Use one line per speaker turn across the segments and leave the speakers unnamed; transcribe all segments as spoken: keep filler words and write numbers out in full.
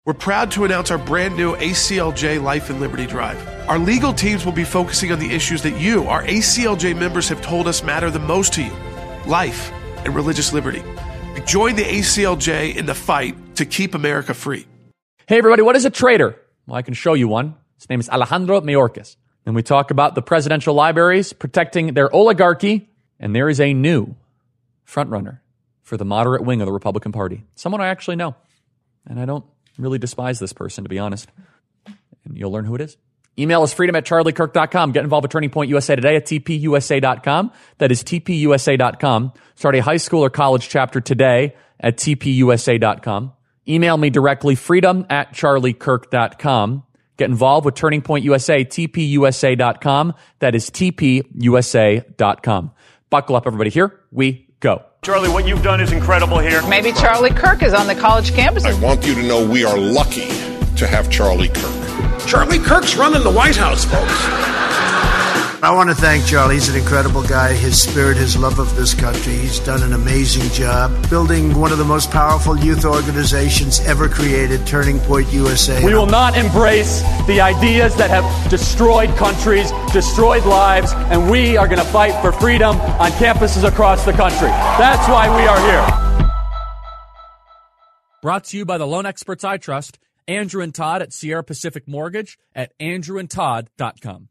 We're proud to announce our brand new A C L J Life and Liberty Drive. Our legal teams will be focusing on the issues that you, our A C L J members, have told us matter the most to you: life and religious liberty. Join the A C L J in the fight to keep America free.
Hey everybody, what is a traitor? Well, I can show you one. His name is Alejandro Mayorkas. And we talk about the presidential libraries protecting their oligarchy, and there is a new frontrunner for the moderate wing of the Republican Party. Someone I actually know, and I don't really despise this person, to be honest. And you'll learn who it is. Email us freedom at charlie kirk dot com. Get involved with Turning Point U S A today at t p u s a dot com. That is t p u s a dot com. Start a high school or college chapter today at t p u s a dot com. Email me directly, freedom at charlie kirk dot com. Get involved with Turning Point U S A, t p u s a dot com. That is t p u s a dot com. Buckle up, everybody. Here we go.
Charlie, what you've done is incredible here.
Maybe Charlie Kirk is on the college campus.
I want you to know we are lucky to have Charlie Kirk.
Charlie Kirk's running the White House, folks.
I want to thank Charlie. He's an incredible guy. His spirit, his love of this country. He's done an amazing job building one of the most powerful youth organizations ever created, Turning Point U S A.
We will not embrace the ideas that have destroyed countries, destroyed lives, and we are going to fight for freedom on campuses across the country. That's why we are here. Brought to you by the loan experts I trust, Andrew and Todd at Sierra Pacific Mortgage at andrew and todd dot com.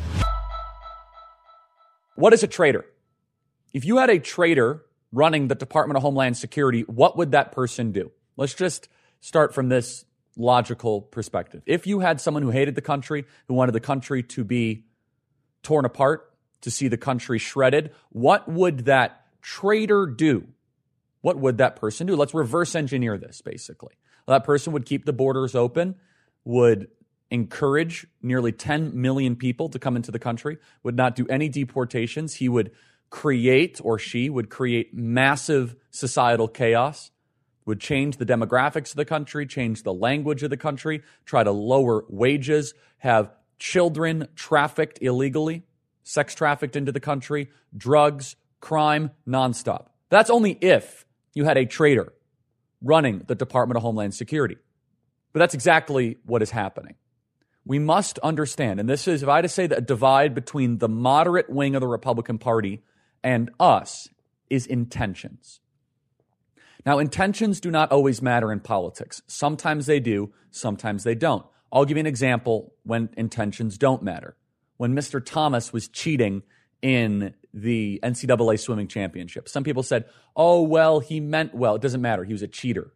What is a traitor? If you had a traitor running the Department of Homeland Security, what would that person do? Let's just start from this logical perspective. If you had someone who hated the country, who wanted the country to be torn apart, to see the country shredded, what would that traitor do? What would that person do? Let's reverse engineer this, basically. Well, that person would keep the borders open, would encourage nearly ten million people to come into the country, would not do any deportations. He would create, or she would create, massive societal chaos, would change the demographics of the country, change the language of the country, try to lower wages, have children trafficked illegally, sex trafficked into the country, drugs, crime, nonstop. That's only if you had a traitor running the Department of Homeland Security. But that's exactly what is happening. We must understand, and this is, if I had to say, that a divide between the moderate wing of the Republican Party and us is intentions. Now, intentions do not always matter in politics. Sometimes they do, sometimes they don't. I'll give you an example when intentions don't matter. When Mister Thomas was cheating in the N C double A swimming championship, some people said, oh, well, he meant well. It doesn't matter. He was a cheater.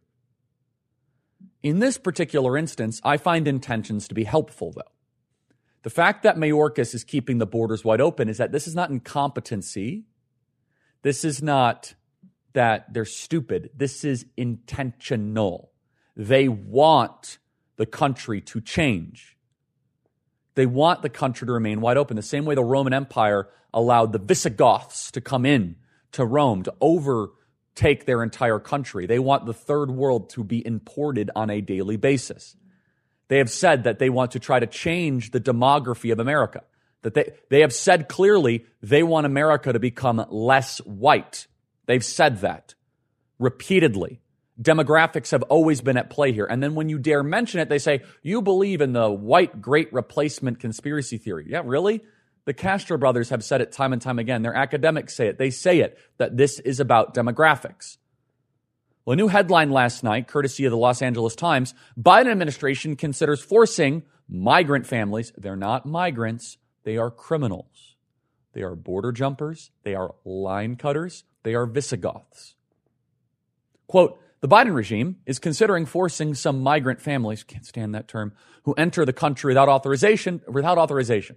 In this particular instance, I find intentions to be helpful, though. The fact that Mayorkas is keeping the borders wide open is that this is not incompetency. This is not that they're stupid. This is intentional. They want the country to change. They want the country to remain wide open, the same way the Roman Empire allowed the Visigoths to come in to Rome, to over take their entire country. They want the third world to be imported on a daily basis. They have said that they want to try to change the demography of America. That they, they have said clearly they want America to become less white. They've said that repeatedly. Demographics have always been at play here. And then when you dare mention it, they say, you believe in the white great replacement conspiracy theory. Yeah, really? The Castro brothers have said it time and time again. Their academics say it. They say it, that this is about demographics. Well, a new headline last night, courtesy of the Los Angeles Times, Biden administration considers forcing migrant families. They're not migrants. They are criminals. They are border jumpers. They are line cutters. They are Visigoths. Quote, the Biden regime is considering forcing some migrant families, can't stand that term, who enter the country without authorization, without authorization.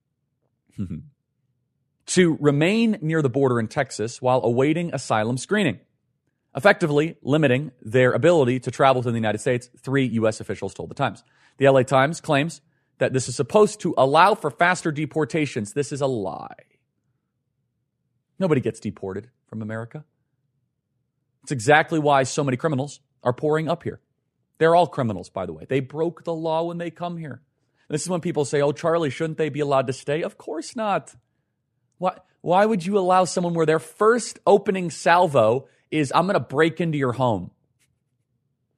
to remain near the border in Texas while awaiting asylum screening, effectively limiting their ability to travel to the United States, three U S officials told the Times. The L A Times claims that this is supposed to allow for faster deportations. This is a lie. Nobody gets deported from America. It's exactly why so many criminals are pouring up here. They're all criminals, by the way. They broke the law when they come here. This is when people say, oh, Charlie, shouldn't they be allowed to stay? Of course not. Why, why would you allow someone where their first opening salvo is, I'm going to break into your home?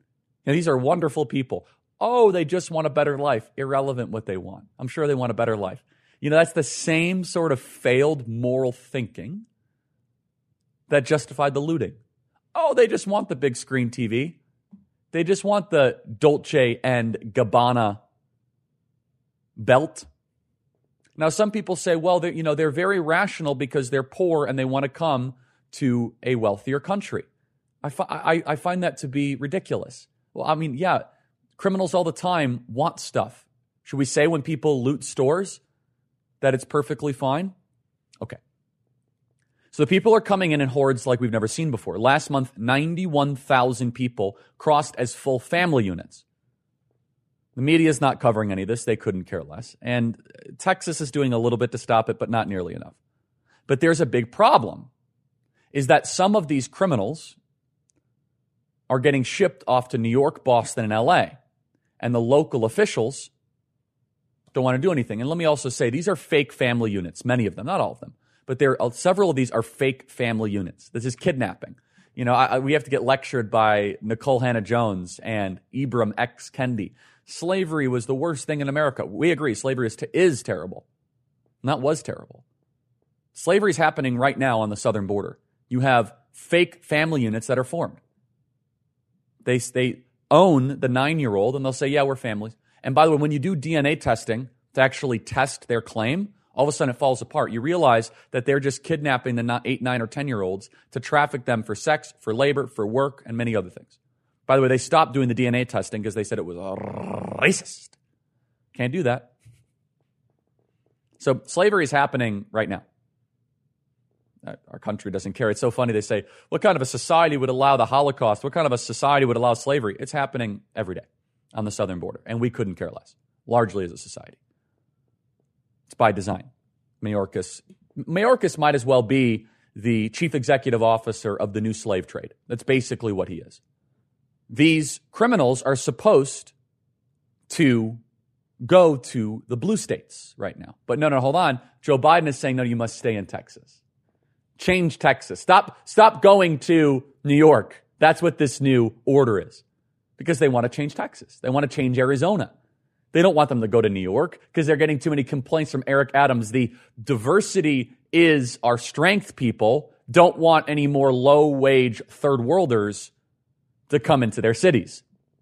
You know, these are wonderful people. Oh, they just want a better life. Irrelevant what they want. I'm sure they want a better life. You know, that's the same sort of failed moral thinking that justified the looting. Oh, they just want the big screen T V. They just want the Dolce and Gabbana belt. Now, some people say, well, you know, they're very rational because they're poor and they want to come to a wealthier country. I, fi- I, I find that to be ridiculous. Well, I mean, yeah, criminals all the time want stuff. Should we say when people loot stores that it's perfectly fine? Okay. So the people are coming in in hordes like we've never seen before. Last month, ninety-one thousand people crossed as full family units. The media is not covering any of this. They couldn't care less. And Texas is doing a little bit to stop it, but not nearly enough. But there's a big problem, is that some of these criminals are getting shipped off to New York, Boston, and L A. And the local officials don't want to do anything. And let me also say, these are fake family units, many of them, not all of them. But there are, several of these are fake family units. This is kidnapping. You know, I, I, we have to get lectured by Nicole Hannah-Jones and Ibram X. Kendi. Slavery was the worst thing in America. We agree, slavery is, t- is terrible. Not was terrible. Slavery is happening right now on the southern border. You have fake family units that are formed. They, they own the nine-year-old, and they'll say, yeah, we're families. And by the way, when you do D N A testing to actually test their claim, all of a sudden it falls apart. You realize that they're just kidnapping the eight, nine, or ten-year-olds to traffic them for sex, for labor, for work, and many other things. By the way, they stopped doing the D N A testing because they said it was racist. Can't do that. So slavery is happening right now. Our country doesn't care. It's so funny. They say, what kind of a society would allow the Holocaust? What kind of a society would allow slavery? It's happening every day on the southern border, and we couldn't care less, largely as a society. It's by design. Mayorkas, Mayorkas might as well be the chief executive officer of the new slave trade. That's basically what he is. These criminals are supposed to go to the blue states right now. But no, no, hold on. Joe Biden is saying, no, you must stay in Texas. Change Texas. Stop, stop going to New York. That's what this new order is. Because they want to change Texas. They want to change Arizona. They don't want them to go to New York because they're getting too many complaints from Eric Adams. The diversity is our strength people don't want any more low-wage third worlders to come into their cities.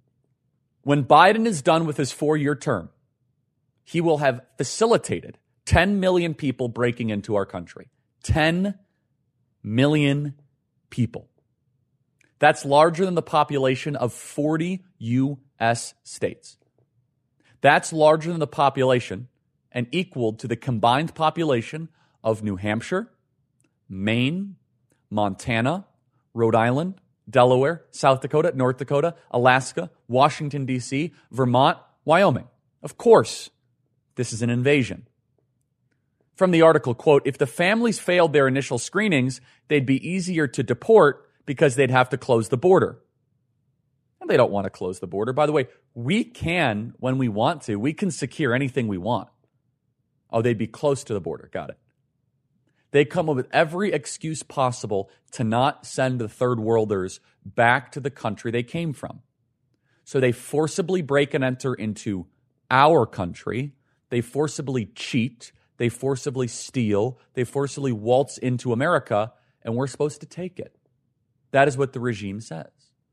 When Biden is done with his four-year term, he will have facilitated ten million people breaking into our country. ten million people. That's larger than the population of forty U S states. That's larger than the population and equal to the combined population of New Hampshire, Maine, Montana, Rhode Island, Delaware, South Dakota, North Dakota, Alaska, Washington, D C, Vermont, Wyoming. Of course, this is an invasion. From the article, quote, if the families failed their initial screenings, they'd be easier to deport because they'd have to close the border. And they don't want to close the border. By the way, we can, when we want to, we can secure anything we want. Oh, they'd be close to the border. Got it. They come up with every excuse possible to not send the third worlders back to the country they came from. So they forcibly break and enter into our country. They forcibly cheat. They forcibly steal. They forcibly waltz into America, and we're supposed to take it. That is what the regime says.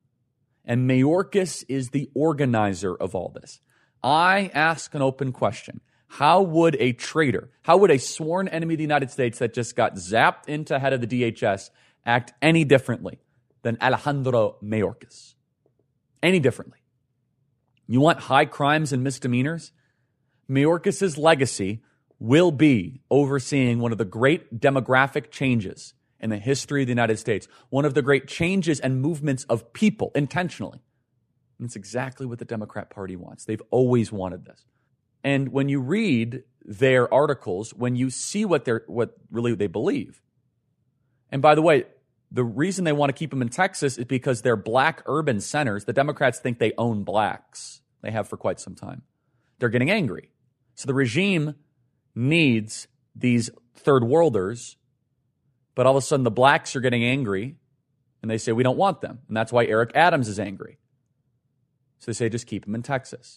And Mayorkas is the organizer of all this. I ask an open question. How would a traitor, how would a sworn enemy of the United States that just got zapped into head of the D H S act any differently than Alejandro Mayorkas? Any differently? You want high crimes and misdemeanors? Mayorkas' legacy will be overseeing one of the great demographic changes in the history of the United States, one of the great changes and movements of people intentionally. And it's exactly what the Democrat Party wants. They've always wanted this. And when you read their articles, when you see what they're what really they believe, and by the way, the reason they want to keep them in Texas is because they're black urban centers. The Democrats think they own blacks. They have for quite some time. They're getting angry. So the regime needs these third worlders, but all of a sudden the blacks are getting angry and they say we don't want them. And that's why Eric Adams is angry. So they say just keep them in Texas.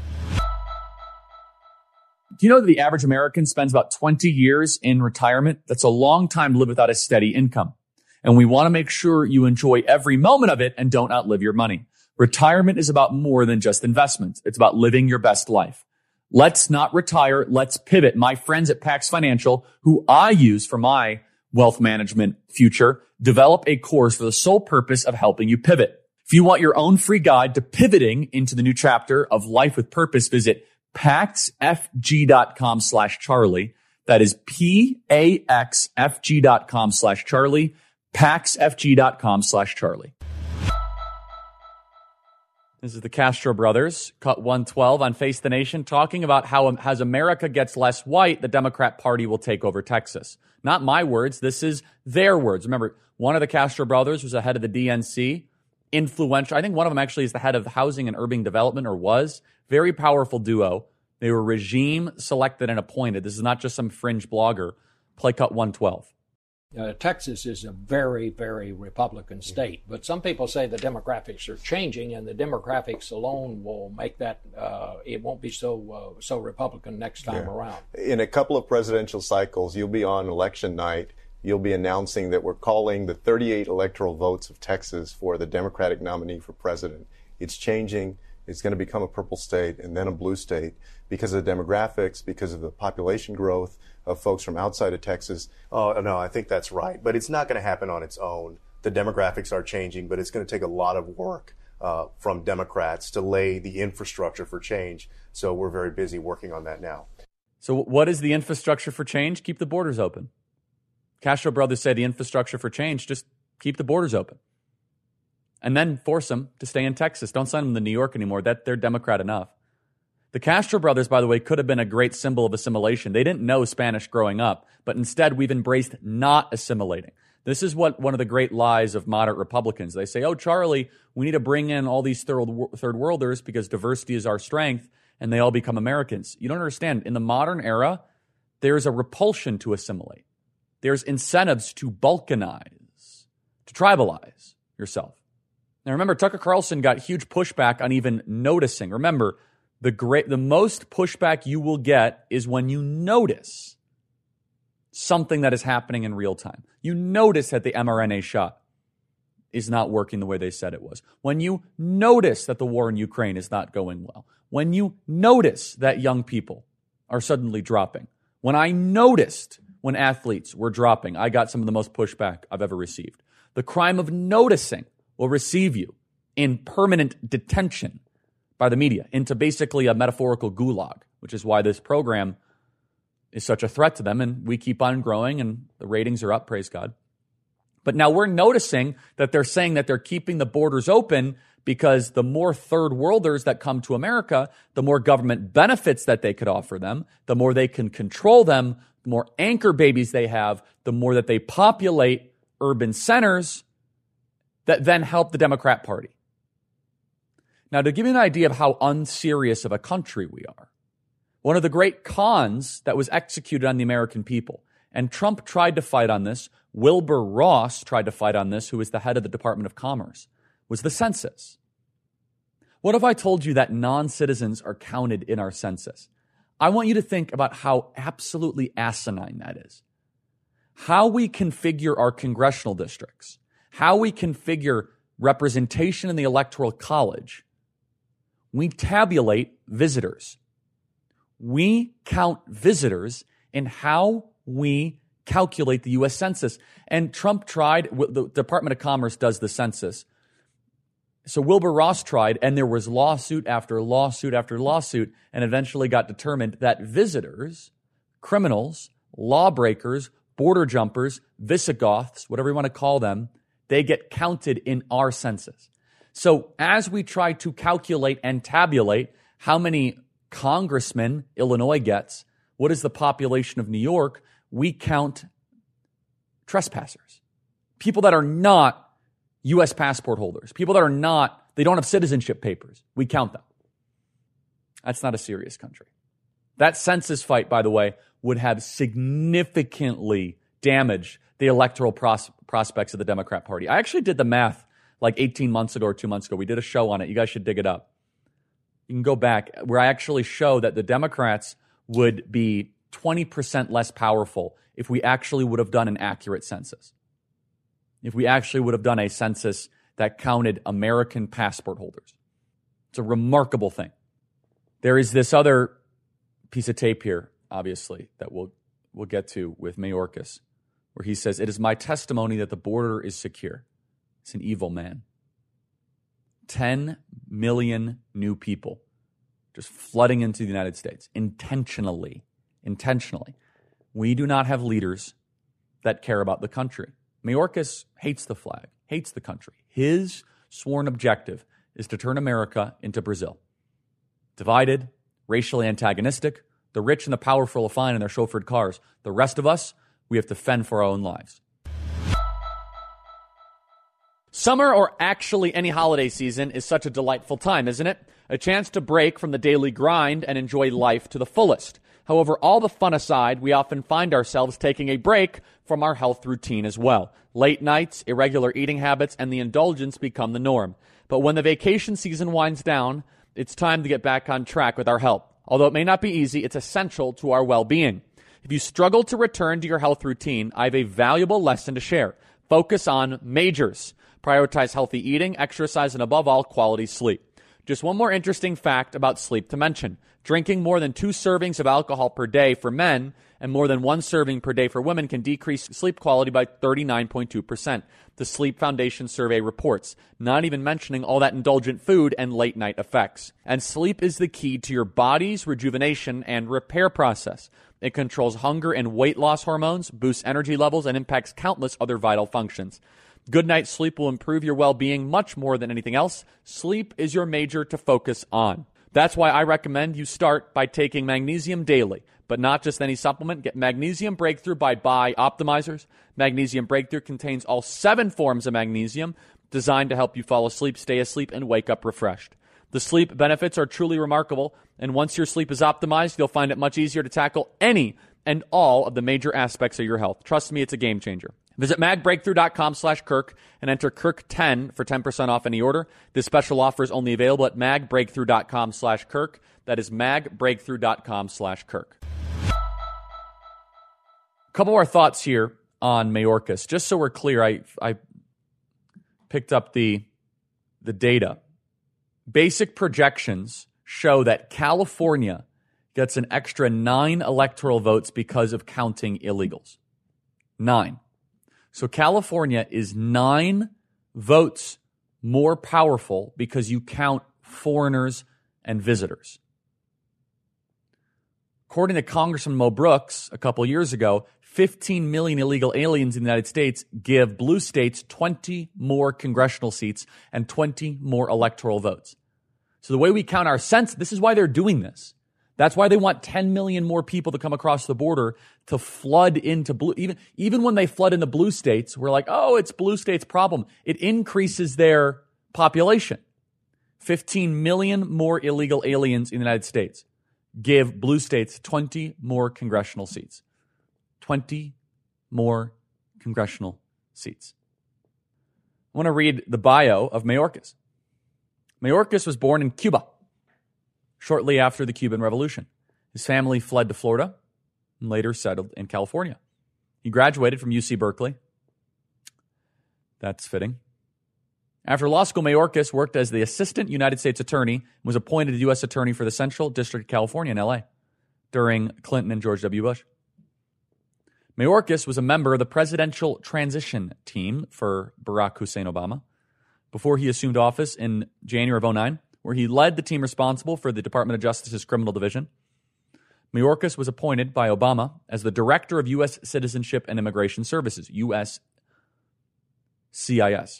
Do you know that the average American spends about twenty years in retirement? That's a long time to live without a steady income. And we want to make sure you enjoy every moment of it and don't outlive your money. Retirement is about more than just investments. It's about living your best life. Let's not retire. Let's pivot. My friends at Pax Financial, who I use for my wealth management future, develop a course for the sole purpose of helping you pivot. If you want your own free guide to pivoting into the new chapter of life with purpose, visit paxfg.com slash Charlie. That is P-A-X-F-G.com slash Charlie. paxfg.com slash Charlie. This is the Castro brothers, Cut one twelve on Face the Nation, talking about how as America gets less white, the Democrat Party will take over Texas. Not my words. This is their words. Remember, one of the Castro brothers was the head of the D N C, influential. I think one of them actually is the head of housing and urban development, or was. Very powerful duo. They were regime selected and appointed. This is not just some fringe blogger. Play Cut one twelve.
Uh, Texas is a very, very Republican state, but some people say the demographics are changing, and the demographics alone will make that uh, it won't be so uh, so Republican next time yeah. around.
In a couple of presidential cycles, you'll be on election night. You'll be announcing that we're calling the thirty-eight electoral votes of Texas for the Democratic nominee for president. It's changing. It's going to become a purple state and then a blue state because of the demographics, because of the population growth of folks from outside of Texas.
Oh, no, I think that's right. But it's not going to happen on its own. The demographics are changing, but it's going to take a lot of work uh, from Democrats to lay the infrastructure for change. So we're very busy working on that now.
So what is the infrastructure for change? Keep the borders open. Castro brothers say the infrastructure for change, just keep the borders open. And then force them to stay in Texas. Don't send them to New York anymore. That they're Democrat enough. The Castro brothers, by the way, could have been a great symbol of assimilation. They didn't know Spanish growing up, but instead we've embraced not assimilating. This is what one of the great lies of moderate Republicans. They say, oh, Charlie, we need to bring in all these third, third worlders because diversity is our strength, and they all become Americans. You don't understand. In the modern era, there's a repulsion to assimilate. There's incentives to balkanize, to tribalize yourself. Now, remember, Tucker Carlson got huge pushback on even noticing. Remember, the great, the most pushback you will get is when you notice something that is happening in real time. You notice that the mRNA shot is not working the way they said it was. When you notice that the war in Ukraine is not going well. When you notice that young people are suddenly dropping. When I noticed when athletes were dropping, I got some of the most pushback I've ever received. The crime of noticing will receive you in permanent detention by the media into basically a metaphorical gulag, which is why this program is such a threat to them. And we keep on growing and the ratings are up, praise God. But now we're noticing that they're saying that they're keeping the borders open because the more third worlders that come to America, the more government benefits that they could offer them, the more they can control them, the more anchor babies they have, the more that they populate urban centers that then help the Democrat Party. Now, to give you an idea of how unserious of a country we are, one of the great cons that was executed on the American people, and Trump tried to fight on this, Wilbur Ross tried to fight on this, who was the head of the Department of Commerce, was the census. What if I told you that non-citizens are counted in our census? I want you to think about how absolutely asinine that is. How we configure our congressional districts, how we configure representation in the Electoral College. We tabulate visitors. We count visitors in how we calculate the U S Census. And Trump tried, the Department of Commerce does the census. So Wilbur Ross tried, and there was lawsuit after lawsuit after lawsuit, and eventually got determined that visitors, criminals, lawbreakers, border jumpers, Visigoths, whatever you want to call them, they get counted in our census. So as we try to calculate and tabulate how many congressmen Illinois gets, what is the population of New York, we count trespassers, people that are not U S passport holders, people that are not, they don't have citizenship papers. We count them. That's not a serious country. That census fight, by the way, would have significantly damaged the electoral pros- prospects of the Democrat Party. I actually did the math like eighteen months ago or two months ago. We did a show on it. You guys should dig it up. You can go back where I actually show that the Democrats would be twenty percent less powerful if we actually would have done an accurate census. If we actually would have done a census that counted American passport holders. It's a remarkable thing. There is this other piece of tape here, obviously, that we'll, we'll get to with Mayorkas, where he says, "It is my testimony that the border is secure." It's an evil man. ten million new people just flooding into the United States intentionally. Intentionally. We do not have leaders that care about the country. Mayorkas hates the flag, hates the country. His sworn objective is to turn America into Brazil. Divided, racially antagonistic, the rich and the powerful are fine in their chauffeured cars. The rest of us, we have to fend for our own lives. Summer, or actually any holiday season, is such a delightful time, isn't it? A chance to break from the daily grind and enjoy life to the fullest. However, all the fun aside, we often find ourselves taking a break from our health routine as well. Late nights, irregular eating habits, and the indulgence become the norm. But when the vacation season winds down, it's time to get back on track with our health. Although it may not be easy, it's essential to our well-being. If you struggle to return to your health routine, I have a valuable lesson to share. Focus on majors. Prioritize healthy eating, exercise, and above all, quality sleep. Just one more interesting fact about sleep to mention. Drinking more than two servings of alcohol per day for men and more than one serving per day for women can decrease sleep quality by thirty-nine point two percent. The Sleep Foundation survey reports, not even mentioning all that indulgent food and late night effects. And sleep is the key to your body's rejuvenation and repair process. It controls hunger and weight loss hormones, boosts energy levels, and impacts countless other vital functions. Good night's sleep will improve your well-being much more than anything else. Sleep is your major to focus on. That's why I recommend you start by taking magnesium daily, but not just any supplement. Get Magnesium Breakthrough by Bioptimizers. Magnesium Breakthrough contains all seven forms of magnesium designed to help you fall asleep, stay asleep, and wake up refreshed. The sleep benefits are truly remarkable, and once your sleep is optimized, you'll find it much easier to tackle any and all of the major aspects of your health. Trust me, it's a game changer. Visit magbreakthrough.com slash Kirk and enter Kirk ten for ten percent off any order. This special offer is only available at magbreakthrough.com slash Kirk. That is magbreakthrough.com slash Kirk. A couple more thoughts here on Mayorkas. Just so we're clear, I I picked up the the data. Basic projections show that California gets an extra nine electoral votes because of counting illegals. Nine. So California is nine votes more powerful because you count foreigners and visitors. According to Congressman Mo Brooks a couple years ago, fifteen million illegal aliens in the United States give blue states twenty more congressional seats and twenty more electoral votes. So the way we count our census, this is why they're doing this. That's why they want ten million more people to come across the border to flood into blue. Even, even when they flood into blue states, we're like, oh, it's blue states' problem. It increases their population. fifteen million more illegal aliens in the United States give blue states twenty more congressional seats. twenty more congressional seats. I want to read the bio of Mayorkas. Mayorkas was born in Cuba shortly after the Cuban Revolution. His family fled to Florida and later settled in California. He graduated from U C Berkeley. That's fitting. After law school, Mayorkas worked as the assistant United States attorney and was appointed U S attorney for the Central District of California in L A during Clinton and George W. Bush. Mayorkas was a member of the presidential transition team for Barack Hussein Obama before he assumed office in January of oh nine, where he led the team responsible for the Department of Justice's Criminal Division. Mayorkas was appointed by Obama as the Director of U S Citizenship and Immigration Services, U S C I S.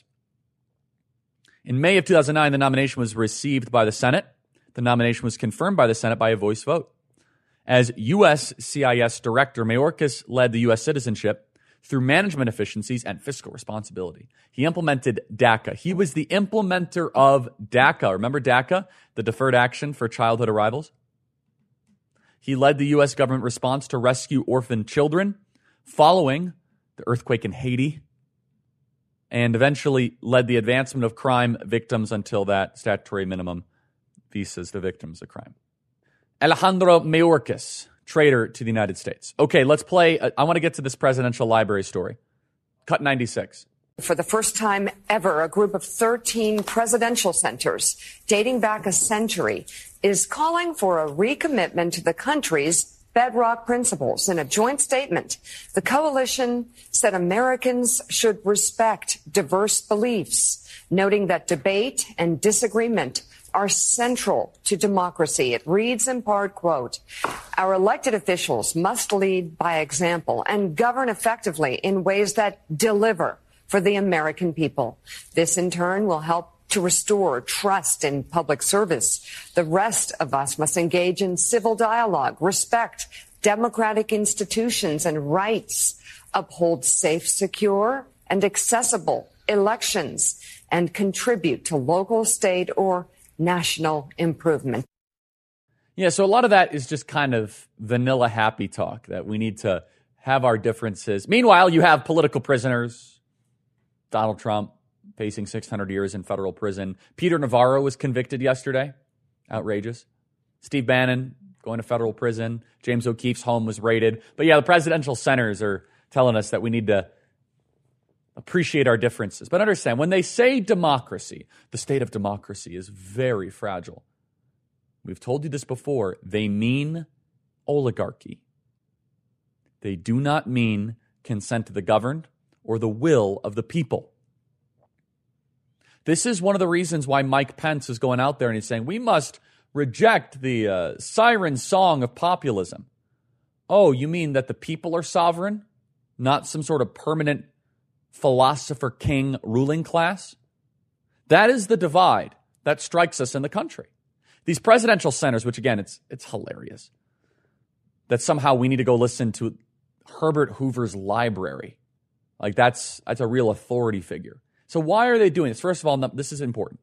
In May of two thousand nine, the nomination was received by the Senate. The nomination was confirmed by the Senate by a voice vote. As U S C I S Director, Mayorkas led the U S citizenship through management efficiencies and fiscal responsibility. He implemented DACA. He was the implementer of DACA. Remember DACA, the Deferred Action for Childhood Arrivals? He led the U S government response to rescue orphaned children following the earthquake in Haiti, and eventually led the advancement of crime victims until that statutory minimum visas to victims of crime. Alejandro Mayorkas, traitor to the United States. Okay, let's play. I want to get to this presidential library story. Cut ninety-six.
For the first time ever, a group of thirteen presidential centers dating back a century is calling for a recommitment to the country's bedrock principles. In a joint statement, the coalition said Americans should respect diverse beliefs, noting that debate and disagreement are central to democracy. It reads in part, quote, our elected officials must lead by example and govern effectively in ways that deliver for the American people. This, in turn, will help to restore trust in public service. The rest of us must engage in civil dialogue, respect democratic institutions and rights, uphold safe, secure, and accessible elections, and contribute to local, state, or national improvement.
Yeah, so a lot of that is just kind of vanilla happy talk, that we need to have our differences. Meanwhile, you have political prisoners. Donald Trump facing six hundred years in federal prison. Peter Navarro was convicted yesterday. Outrageous. Steve Bannon going to federal prison. James O'Keefe's home was raided. But yeah, the presidential centers are telling us that we need to appreciate our differences. But understand, when they say democracy, the state of democracy is very fragile. We've told you this before. They mean oligarchy. They do not mean consent to the governed or the will of the people. This is one of the reasons why Mike Pence is going out there and he's saying, we must reject the uh, siren song of populism. Oh, you mean that the people are sovereign, not some sort of permanent philosopher king ruling class? That is the divide that strikes us in the country. These presidential centers, which again, it's it's hilarious, that somehow we need to go listen to Herbert Hoover's library. Like that's that's a real authority figure. So why are they doing this? First of all, this is important.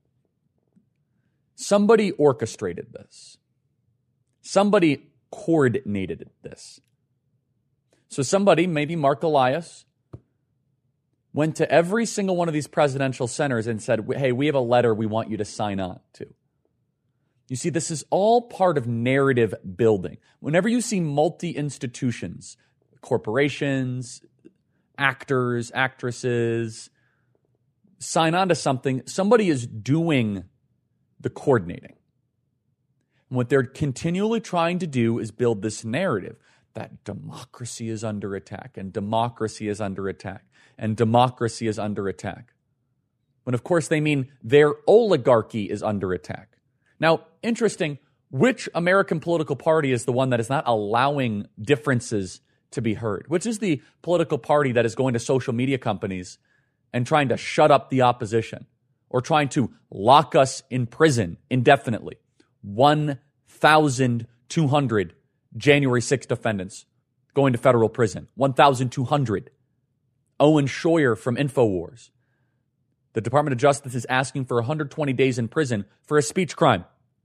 Somebody orchestrated this. Somebody coordinated this. So somebody, maybe Mark Elias, went to every single one of these presidential centers and said, hey, we have a letter we want you to sign on to. You see, this is all part of narrative building. Whenever you see multi-institutions, corporations, actors, actresses, sign on to something, somebody is doing the coordinating. And what they're continually trying to do is build this narrative that democracy is under attack, and democracy is under attack, and democracy is under attack. When, of course, they mean their oligarchy is under attack. Now, interesting, which American political party is the one that is not allowing differences to be heard? Which is the political party that is going to social media companies and trying to shut up the opposition or trying to lock us in prison indefinitely? one thousand two hundred January sixth defendants going to federal prison. one thousand two hundred. Owen Schroyer from InfoWars. The Department of Justice is asking for one hundred twenty days in prison for a speech crime.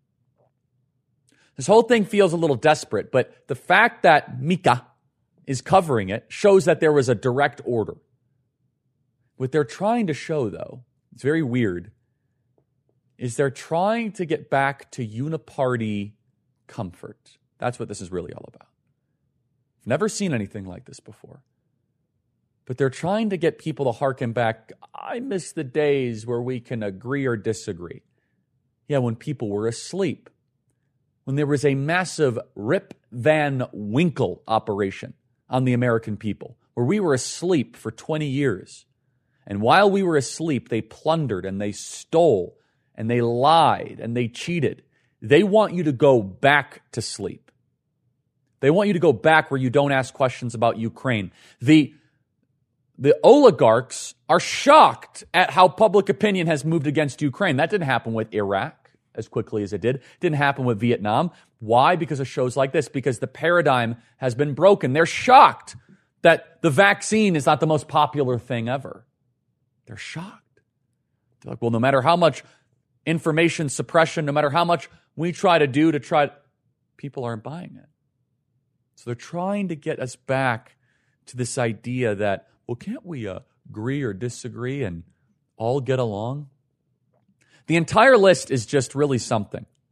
This whole thing feels a little desperate, but the fact that Mika is covering it shows that there was a direct order. What they're trying to show, though, it's very weird, is they're trying to get back to uniparty comfort. That's what this is really all about. I've never seen anything like this before. But they're trying to get people to hearken back. I miss the days where we can agree or disagree. Yeah, when people were asleep. When there was a massive Rip Van Winkle operation on the American people, where we were asleep for twenty years. And while we were asleep, they plundered and they stole and they lied and they cheated. They want you to go back to sleep. They want you to go back where you don't ask questions about Ukraine. The The oligarchs are shocked at how public opinion has moved against Ukraine. That didn't happen with Iraq as quickly as it did. It didn't happen with Vietnam. Why? Because of shows like this. Because the paradigm has been broken. They're shocked that the vaccine is not the most popular thing ever. They're shocked. They're like, well, no matter how much information suppression, no matter how much we try to do to try, people aren't buying it. So they're trying to get us back to this idea that, well, can't we uh, agree or disagree and all get along? The entire list is just really something.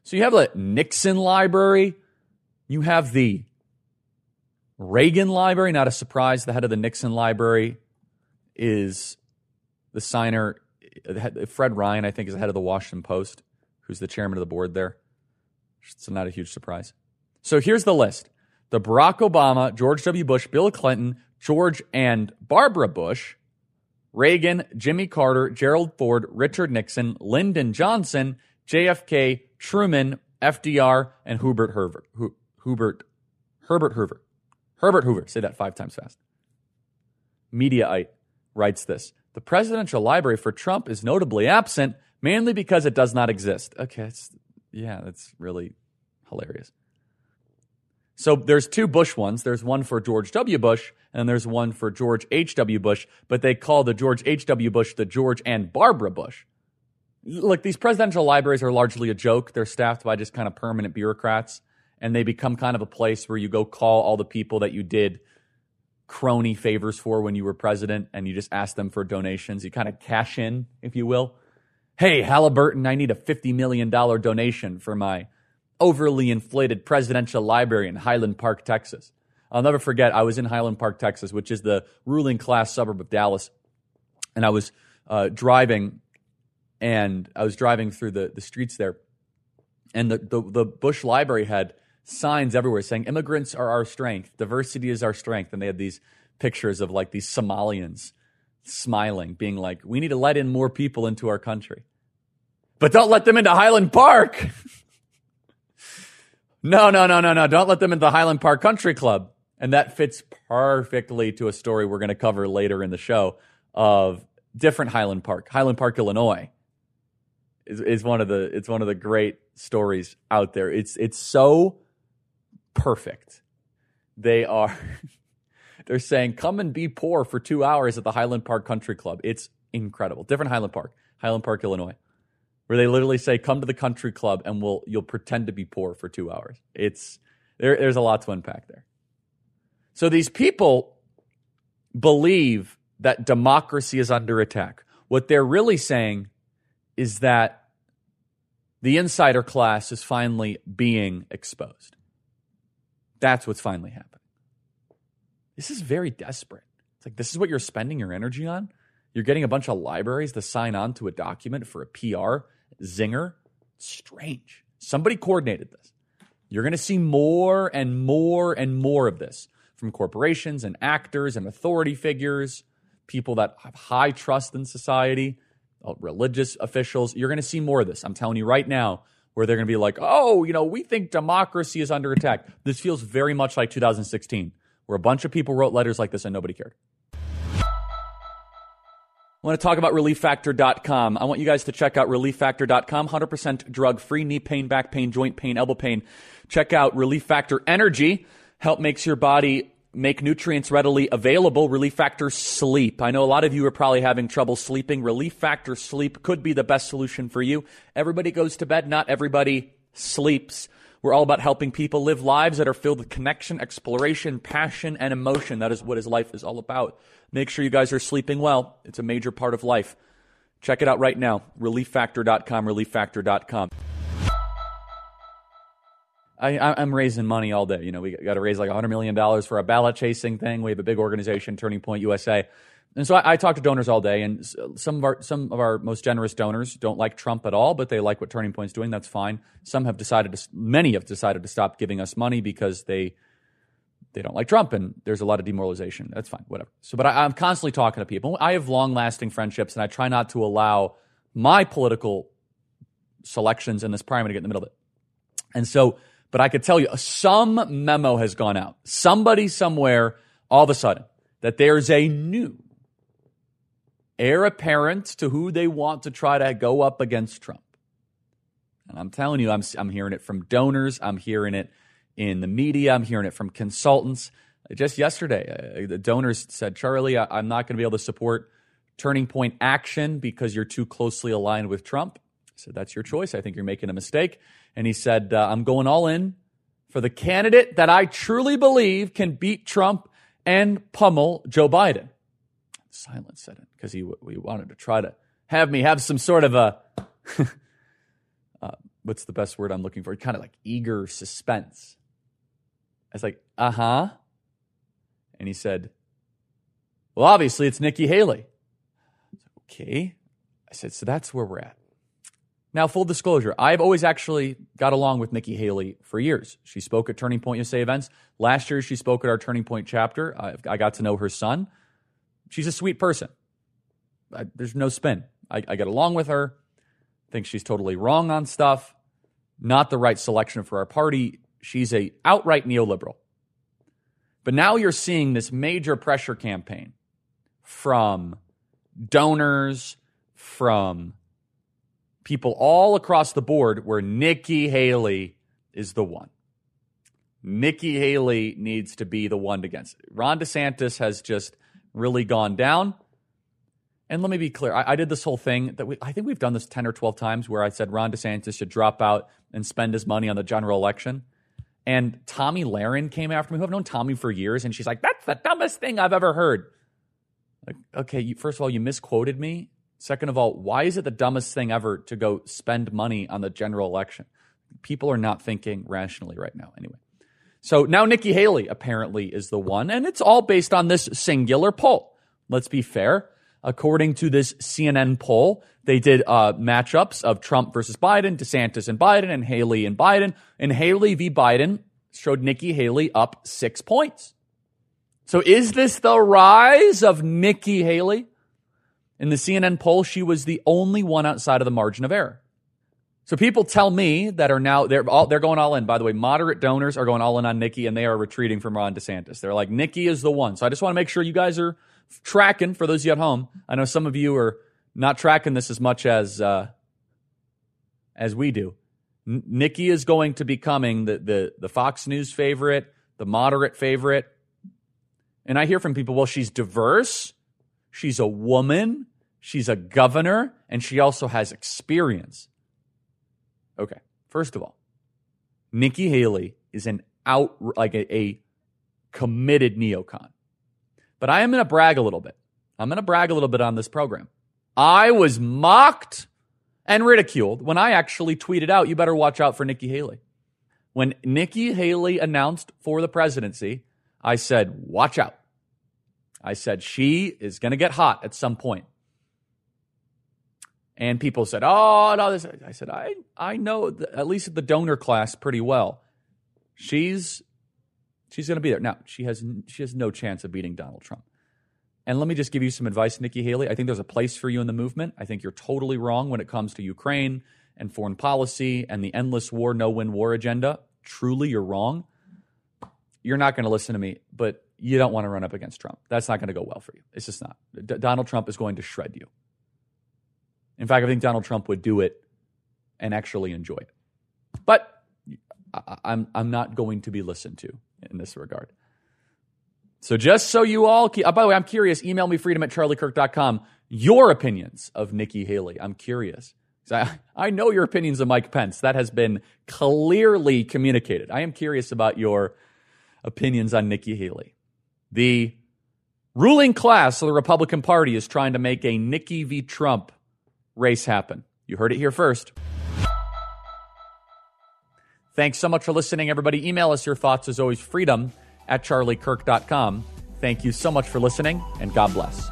So you have the Nixon Library. You have the Reagan Library. Not a surprise. The head of the Nixon Library is the signer. Fred Ryan, I think, is the head of the Washington Post, who's the chairman of the board there. So not a huge surprise. So here's the list. The Barack Obama, George W. Bush, Bill Clinton, George and Barbara Bush, Reagan, Jimmy Carter, Gerald Ford, Richard Nixon, Lyndon Johnson, J F K, Truman, F D R, and Hubert Hoover. Hubert, Herbert Hoover. Herbert Hoover. Say that five times fast. Mediaite writes this. The presidential library for Trump is notably absent, mainly because it does not exist. Okay, it's, yeah, that's really hilarious. So there's two Bush ones. There's one for George W. Bush, and there's one for George H W. Bush, but they call the George H W. Bush the George and Barbara Bush. Look, these presidential libraries are largely a joke. They're staffed by just kind of permanent bureaucrats, and they become kind of a place where you go call all the people that you did crony favors for when you were president, and you just ask them for donations. You kind of cash in, if you will. Hey, Halliburton, I need a fifty million dollars donation for my overly inflated presidential library in Highland Park, Texas. I'll never forget, I was in Highland Park, Texas, which is the ruling class suburb of Dallas, and I was uh, driving, and I was driving through the, the streets there, and the, the, the Bush Library had signs everywhere saying, immigrants are our strength, diversity is our strength, and they had these pictures of like these Somalians smiling, being like, we need to let in more people into our country. But don't let them into Highland Park. No, no, no, no, no. Don't let them into the Highland Park Country Club. And that fits perfectly to a story we're going to cover later in the show of different Highland Park. Highland Park, Illinois is, is one of the, it's one of the great stories out there. It's, it's so perfect. They are, they're saying, come and be poor for two hours at the Highland Park Country Club. It's incredible. Different Highland Park, Highland Park, Illinois, where they literally say, come to the country club and we'll, you'll pretend to be poor for two hours. It's, there, there's a lot to unpack there. So these people believe that democracy is under attack. What they're really saying is that the insider class is finally being exposed. That's what's finally happening. This is very desperate. It's like, this is what you're spending your energy on? You're getting a bunch of libraries to sign on to a document for a P R zinger? Strange. Somebody coordinated this. You're going to see more and more and more of this from corporations and actors and authority figures, people that have high trust in society, religious officials. You're going to see more of this. I'm telling you right now, where they're going to be like, oh, you know, we think democracy is under attack. This feels very much like two thousand sixteen, where a bunch of people wrote letters like this and nobody cared. I want to talk about relief factor dot com. I want you guys to check out relief factor dot com. one hundred percent drug-free, knee pain, back pain, joint pain, elbow pain. Check out Relief Factor Energy. Help makes your body make nutrients readily available. Relief Factor Sleep. I know a lot of you are probably having trouble sleeping. Relief Factor Sleep could be the best solution for you. Everybody goes to bed. Not everybody sleeps. We're all about helping people live lives that are filled with connection, exploration, passion, and emotion. That is what his life is all about. Make sure you guys are sleeping well. It's a major part of life. Check it out right now. relief factor dot com, relief factor dot com. I, I'm raising money all day. You know, we got to raise like one hundred million dollars for a ballot chasing thing. We have a big organization, Turning Point U S A. And so I, I talk to donors all day, and some of our some of our most generous donors don't like Trump at all, but they like what Turning Point's doing. That's fine. Some have decided to, many have decided to stop giving us money because they they don't like Trump, and there's a lot of demoralization. That's fine, whatever. So, but I, I'm constantly talking to people. I have long-lasting friendships, and I try not to allow my political selections in this primary to get in the middle of it. And so, but I could tell you, some memo has gone out. Somebody somewhere, all of a sudden, that there's a new heir apparent to who they want to try to go up against Trump. And I'm telling you, I'm I'm hearing it from donors. I'm hearing it in the media. I'm hearing it from consultants. Just yesterday, uh, the donors said, Charlie, I, I'm not going to be able to support Turning Point Action because you're too closely aligned with Trump. I said, that's your choice. I think you're making a mistake. And he said, uh, I'm going all in for the candidate that I truly believe can beat Trump and pummel Joe Biden. Silence set in because he, he wanted to try to have me have some sort of a uh, what's the best word I'm looking for? Kind of like eager suspense. I was like, uh-huh. And he said, well, obviously it's Nikki Haley. I said, okay. I said, so that's where we're at. Now, full disclosure, I've always actually got along with Nikki Haley for years. She spoke at Turning Point U S A events. Last year, she spoke at our Turning Point chapter. I, I got to know her son. She's a sweet person. I, there's no spin. I, I get along with her. I think she's totally wrong on stuff. Not the right selection for our party. She's a outright neoliberal. But now you're seeing this major pressure campaign from donors, from people all across the board where Nikki Haley is the one. Nikki Haley needs to be the one against it. Ron DeSantis has just really gone down. And let me be clear. I, I did this whole thing that we, I think we've done this ten or twelve times where I said Ron DeSantis should drop out and spend his money on the general election. And Tommy Lahren came after me, who I've known Tommy for years, and she's like, that's the dumbest thing I've ever heard. Like, okay, you, first of all, you misquoted me. Second of all, why is it the dumbest thing ever to go spend money on the general election? People are not thinking rationally right now. Anyway, so now Nikki Haley apparently is the one, and it's all based on this singular poll. Let's be fair. According to this C N N poll, they did uh, matchups of Trump versus Biden, DeSantis and Biden, and Haley and Biden. And Haley v. Biden showed Nikki Haley up six points. So is this the rise of Nikki Haley? In the C N N poll, she was the only one outside of the margin of error. So people tell me that are now, they're all, they're going all in. By the way, moderate donors are going all in on Nikki, and they are retreating from Ron DeSantis. They're like, Nikki is the one. So I just want to make sure you guys are tracking, for those of you at home. I know some of you are not tracking this as much as uh, as we do. N- Nikki is going to be becoming the, the, the Fox News favorite, the moderate favorite. And I hear from people, well, she's diverse. She's a woman, she's a governor, and she also has experience. Okay, first of all, Nikki Haley is an out, like a, a committed neocon. But I am going to brag a little bit. I'm going to brag a little bit on this program. I was mocked and ridiculed when I actually tweeted out, you better watch out for Nikki Haley. When Nikki Haley announced for the presidency, I said, watch out. I said, she is going to get hot at some point. And people said, oh, no. This. I said, I, I know, the, at least the donor class pretty well. She's she's going to be there. Now, she has she has no chance of beating Donald Trump. And let me just give you some advice, Nikki Haley. I think there's a place for you in the movement. I think you're totally wrong when it comes to Ukraine and foreign policy and the endless war, no-win war agenda. Truly, you're wrong. You're not going to listen to me, but you don't want to run up against Trump. That's not going to go well for you. It's just not. D- Donald Trump is going to shred you. In fact, I think Donald Trump would do it and actually enjoy it. But I- I'm I'm not going to be listened to in this regard. So just so you all, keep, oh, by the way, I'm curious. Email me freedom at charlie kirk dot com. Your opinions of Nikki Haley. I'm curious. I, I know your opinions of Mike Pence. That has been clearly communicated. I am curious about your opinions on Nikki Haley. The ruling class of the Republican Party is trying to make a Nikki v. Trump race happen. You heard it here first. Thanks so much for listening, everybody. Email us your thoughts, as always, freedom at charlie kirk dot com. Thank you so much for listening, and God bless.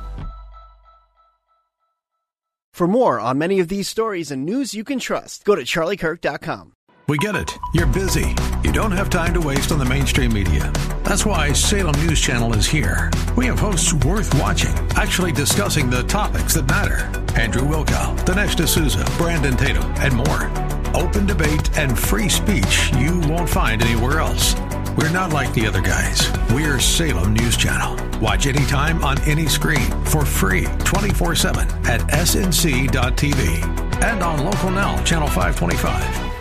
For more on many of these stories and news you can trust, go to charlie kirk dot com.
We get it. You're busy. You don't have time to waste on the mainstream media. That's why Salem News Channel is here. We have hosts worth watching, actually discussing the topics that matter. Andrew Wilkow, Dinesh D'Souza, Brandon Tatum, and more. Open debate and free speech you won't find anywhere else. We're not like the other guys. We're Salem News Channel. Watch anytime on any screen for free twenty-four seven at s n c dot t v and on Local Now, Channel five twenty-five.